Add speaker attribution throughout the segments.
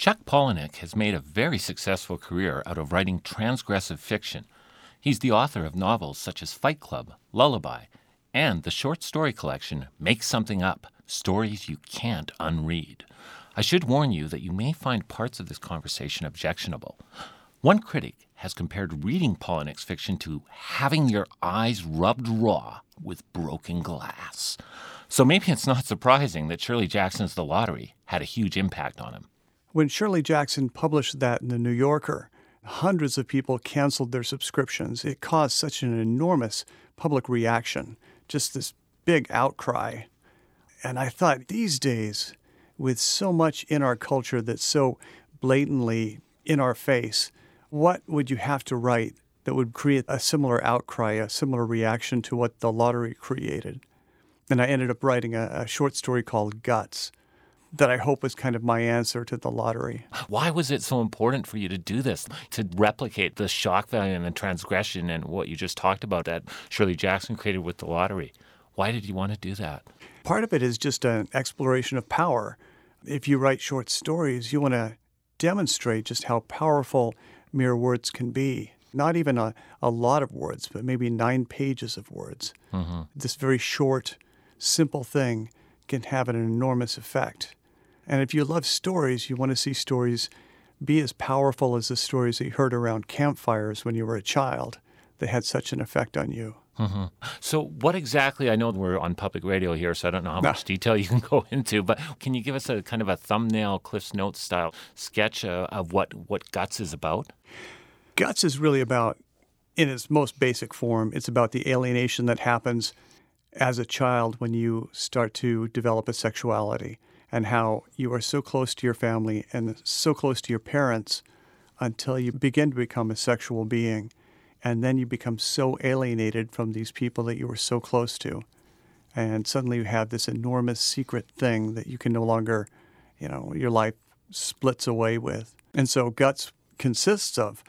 Speaker 1: Chuck Palahniuk has made a very successful career out of writing transgressive fiction. He's the author of novels such as Fight Club, Lullaby, and the short story collection Make Something Up, Stories You Can't Unread. I should warn you that you may find parts of this conversation objectionable. One critic has compared reading Palahniuk's fiction to having your eyes rubbed raw with broken glass. So maybe it's not surprising that Shirley Jackson's The Lottery had a huge impact on him.
Speaker 2: When Shirley Jackson published that in The New Yorker, hundreds of people canceled their subscriptions. It caused such an enormous public reaction, just this big outcry. And I thought, these days, with so much in our culture that's so blatantly in our face, what would you have to write that would create a similar outcry, a similar reaction to what The Lottery created? And I ended up writing a short story called Guts that I hope was kind of my answer to The Lottery.
Speaker 1: Why was it so important for you to do this, to replicate the shock value and the transgression and what you just talked about that Shirley Jackson created with The Lottery? Why did you want to do that?
Speaker 2: Part of it is just an exploration of power. If you write short stories, you want to demonstrate just how powerful mere words can be. Not even a lot of words, but maybe 9 pages of words. Mm-hmm. This very short, simple thing can have an enormous effect. And if you love stories, you want to see stories be as powerful as the stories that you heard around campfires when you were a child that had such an effect on you.
Speaker 1: Mm-hmm. So what exactly, I know we're on public radio here, so I don't know how much detail you can go into, but can you give us a kind of a thumbnail, Cliff's Notes style sketch of what Guts is about?
Speaker 2: Guts is really about, in its most basic form, it's about the alienation that happens as a child when you start to develop a sexuality and how you are so close to your family and so close to your parents until you begin to become a sexual being. And then you become so alienated from these people that you were so close to. And suddenly you have this enormous secret thing that you can no longer, your life splits away with. And so Guts consists of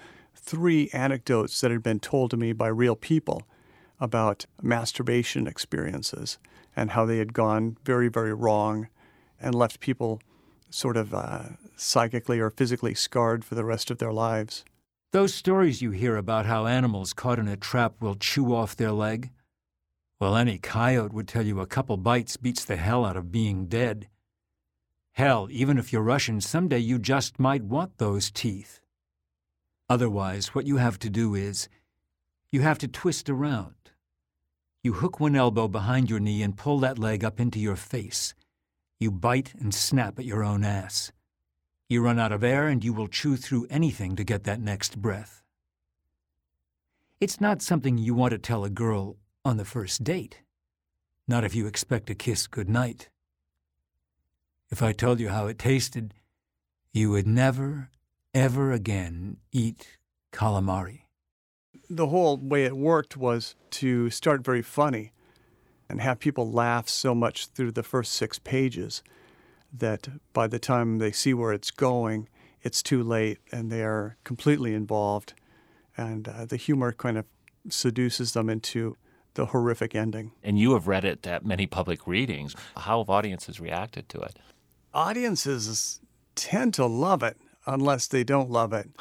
Speaker 2: 3 anecdotes that had been told to me by real people about masturbation experiences and how they had gone very, very wrong and left people sort of psychically or physically scarred for the rest of their lives.
Speaker 3: Those stories you hear about how animals caught in a trap will chew off their leg, well, any coyote would tell you a couple bites beats the hell out of being dead. Hell, even if you're Russian, someday you just might want those teeth. Otherwise, what you have to do is, you have to twist around. You hook one elbow behind your knee and pull that leg up into your face. You bite and snap at your own ass. You run out of air and you will chew through anything to get that next breath. It's not something you want to tell a girl on the first date. Not if you expect a kiss goodnight. If I told you how it tasted, you would never, ever again eat calamari.
Speaker 2: The whole way it worked was to start very funny and have people laugh so much through the first 6 pages that by the time they see where it's going, it's too late and they are completely involved. And the humor kind of seduces them into the horrific ending.
Speaker 1: And you have read it at many public readings. How have audiences reacted to it?
Speaker 2: Audiences tend to love it unless they don't love it.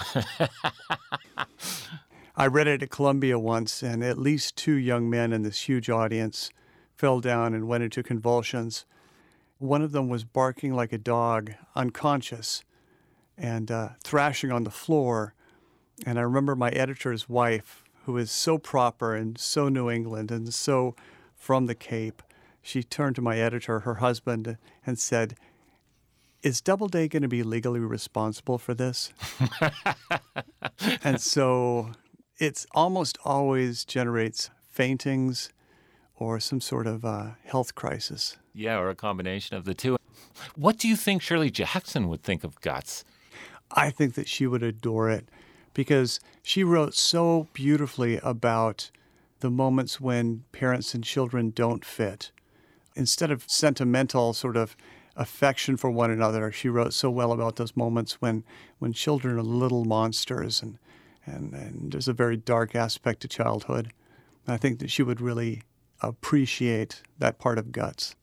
Speaker 2: I read it at Columbia once, and at least 2 young men in this huge audience fell down and went into convulsions. One of them was barking like a dog, unconscious, and thrashing on the floor. And I remember my editor's wife, who is so proper and so New England and so from the Cape, she turned to my editor, her husband, and said, "Is Doubleday going to be legally responsible for this?" And so it almost always generates faintings or some sort of health crisis.
Speaker 1: Yeah, or a combination of the two. What do you think Shirley Jackson would think of Guts?
Speaker 2: I think that she would adore it because she wrote so beautifully about the moments when parents and children don't fit. Instead of sentimental sort of affection for one another, she wrote so well about those moments when children are little monsters and there's a very dark aspect to childhood. And I think that she would really appreciate that part of Guts.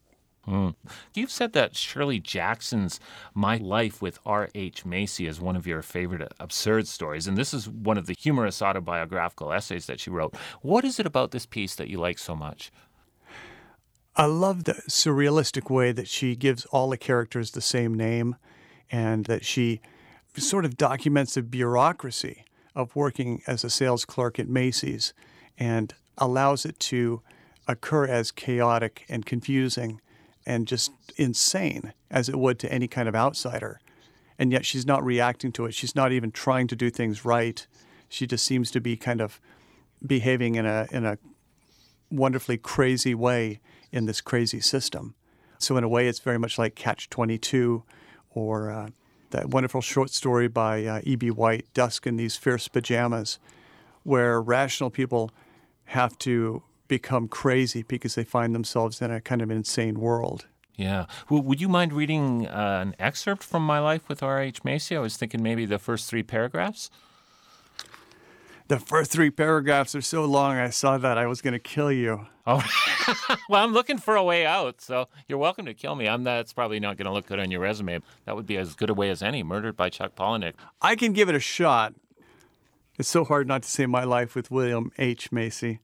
Speaker 1: You've said that Shirley Jackson's My Life with R.H. Macy is one of your favorite absurd stories, and this is one of the humorous autobiographical essays that she wrote. What is it about this piece that you like so much?
Speaker 2: I love the surrealistic way that she gives all the characters the same name, and that she sort of documents the bureaucracy of working as a sales clerk at Macy's and allows it to occur as chaotic and confusing and just insane as it would to any kind of outsider. And yet she's not reacting to it. She's not even trying to do things right. She just seems to be kind of behaving in a wonderfully crazy way in this crazy system. So in a way, it's very much like Catch-22 or that wonderful short story by E.B. White, Dusk in These Fierce Pajamas, where rational people have to become crazy because they find themselves in a kind of insane world.
Speaker 1: Yeah. Well, would you mind reading an excerpt from My Life with R.H. Macy? I was thinking maybe the first 3 paragraphs.
Speaker 2: The first 3 paragraphs are so long, I saw that I was going to kill you.
Speaker 1: Oh, well, I'm looking for a way out, so you're welcome to kill me. That's probably not going to look good on your resume. That would be as good a way as any, murdered by Chuck Palahniuk.
Speaker 2: I can give it a shot. It's so hard not to say My Life with William H. Macy.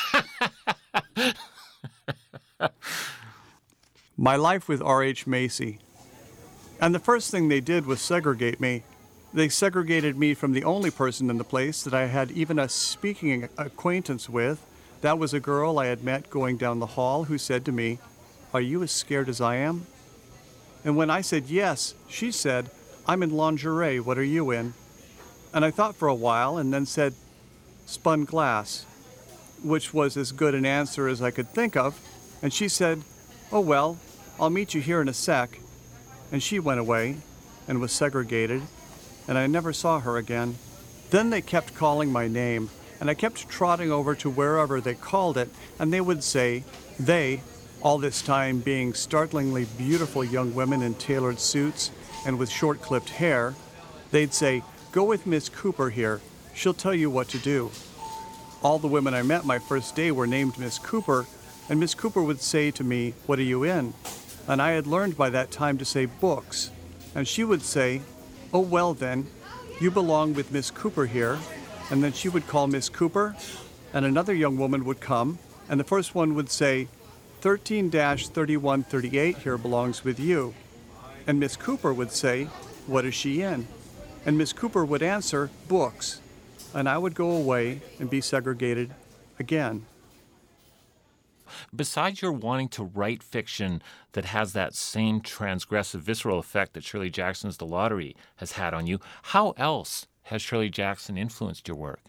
Speaker 2: My Life with R.H. Macy. And the first thing they did was segregate me. They segregated me from the only person in the place that I had even a speaking acquaintance with. That was a girl I had met going down the hall who said to me, "Are you as scared as I am?" And when I said yes, she said, "I'm in lingerie. What are you in?" And I thought for a while and then said, "Spun glass," which was as good an answer as I could think of. And she said, "Oh, well, I'll meet you here in a sec." And she went away and was segregated, and I never saw her again. Then they kept calling my name, and I kept trotting over to wherever they called it, and they would say, they, all this time being startlingly beautiful young women in tailored suits and with short-clipped hair, they'd say, "Go with Miss Cooper here. She'll tell you what to do." All the women I met my first day were named Miss Cooper, and Miss Cooper would say to me, "What are you in?" And I had learned by that time to say books. And she would say, "Oh, well then, you belong with Miss Cooper here." And then she would call Miss Cooper, and another young woman would come, and the first one would say, 13-3138 here belongs with you. And Miss Cooper would say, "What is she in?" And Miss Cooper would answer, "Books." And I would go away and be segregated again.
Speaker 1: Besides your wanting to write fiction that has that same transgressive, visceral effect that Shirley Jackson's The Lottery has had on you, how else has Shirley Jackson influenced your work?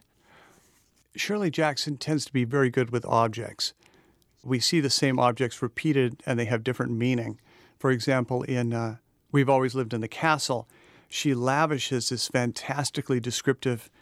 Speaker 2: Shirley Jackson tends to be very good with objects. We see the same objects repeated and they have different meaning. For example, in We've Always Lived in the Castle, she lavishes this fantastically descriptive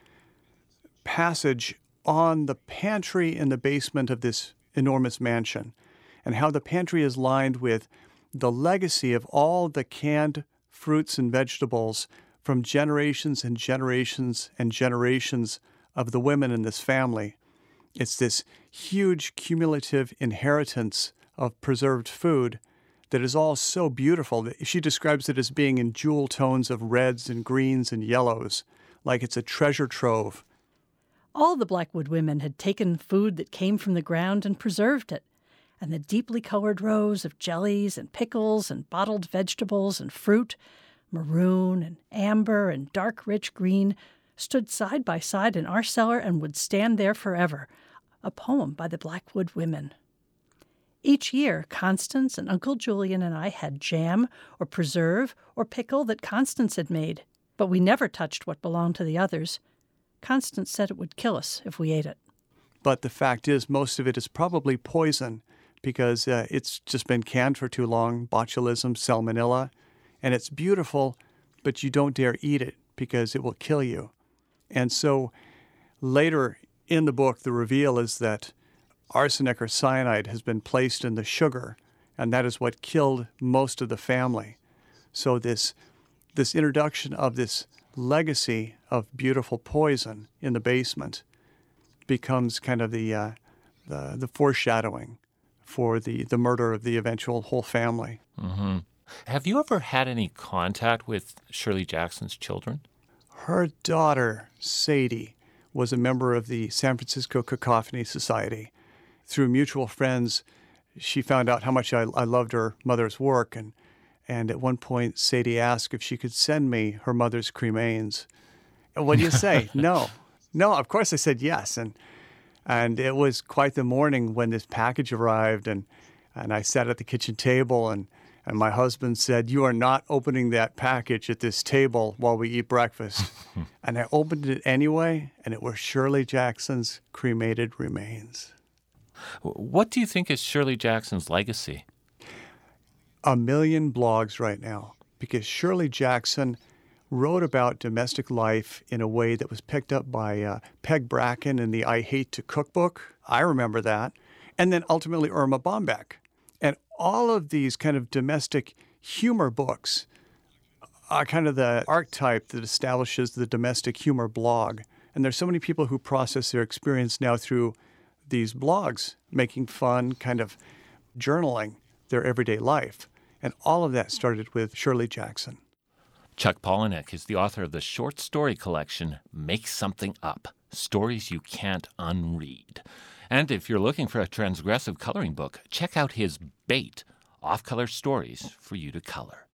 Speaker 2: passage on the pantry in the basement of this enormous mansion, and how the pantry is lined with the legacy of all the canned fruits and vegetables from generations and generations and generations of the women in this family. It's this huge cumulative inheritance of preserved food that is all so beautiful that she describes it as being in jewel tones of reds and greens and yellows, like it's a treasure trove.
Speaker 4: All the Blackwood women had taken food that came from the ground and preserved it, and the deeply colored rows of jellies and pickles and bottled vegetables and fruit, maroon and amber and dark rich green, stood side by side in our cellar and would stand there forever, a poem by the Blackwood women. Each year, Constance and Uncle Julian and I had jam or preserve or pickle that Constance had made, but we never touched what belonged to the others. Constance said it would kill us if we ate it.
Speaker 2: But the fact is, most of it is probably poison because it's just been canned for too long, botulism, salmonella, and it's beautiful, but you don't dare eat it because it will kill you. And so later in the book, the reveal is that arsenic or cyanide has been placed in the sugar, and that is what killed most of the family. So this introduction of this legacy of beautiful poison in the basement becomes kind of the foreshadowing for the murder of the eventual whole family.
Speaker 1: Mm-hmm. Have you ever had any contact with Shirley Jackson's children?
Speaker 2: Her daughter, Sadie, was a member of the San Francisco Cacophony Society. Through mutual friends, she found out how much I loved her mother's work, and at one point, Sadie asked if she could send me her mother's cremains. And what do you say? No. No, of course I said yes. And it was quite the morning when this package arrived, and I sat at the kitchen table, and my husband said, "You are not opening that package at this table while we eat breakfast." And I opened it anyway, and it were Shirley Jackson's cremated remains.
Speaker 1: What do you think is Shirley Jackson's legacy?
Speaker 2: 1 million blogs right now, because Shirley Jackson wrote about domestic life in a way that was picked up by Peg Bracken in the I Hate to Cook book. I remember that. And then ultimately Irma Bombeck. And all of these kind of domestic humor books are kind of the archetype that establishes the domestic humor blog. And there's so many people who process their experience now through these blogs, making fun, kind of journaling their everyday life. And all of that started with Shirley Jackson.
Speaker 1: Chuck Palahniuk is the author of the short story collection, Make Something Up, Stories You Can't Unread. And if you're looking for a transgressive coloring book, check out his Bait, off-color stories for you to color.